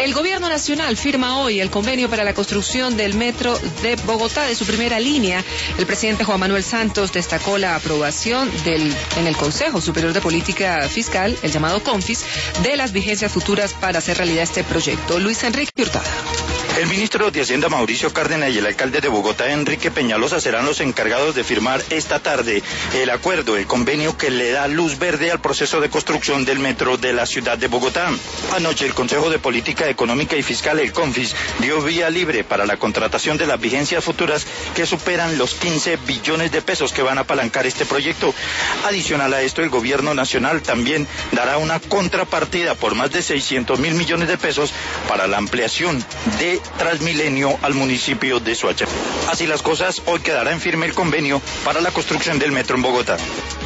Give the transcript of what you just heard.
El Gobierno Nacional firma hoy el convenio para la construcción del metro de Bogotá, de su primera línea. El presidente Juan Manuel Santos destacó la aprobación en el Consejo Superior de Política Fiscal, el llamado CONFIS, de las vigencias futuras para hacer realidad este proyecto. Luis Enrique Hurtado. El ministro de Hacienda Mauricio Cárdenas y el alcalde de Bogotá Enrique Peñalosa serán los encargados de firmar esta tarde el acuerdo, el convenio que le da luz verde al proceso de construcción del metro de la ciudad de Bogotá. Anoche el Consejo de Política Económica y Fiscal, el CONFIS, dio vía libre para la contratación de las vigencias futuras que superan los 15 billones de pesos que van a apalancar este proyecto. Adicional a esto, el gobierno nacional también dará una contrapartida por más de 600.000 millones de pesos para la ampliación de Transmilenio al municipio de Soacha. Así las cosas, hoy quedará en firme el convenio para la construcción del metro en Bogotá.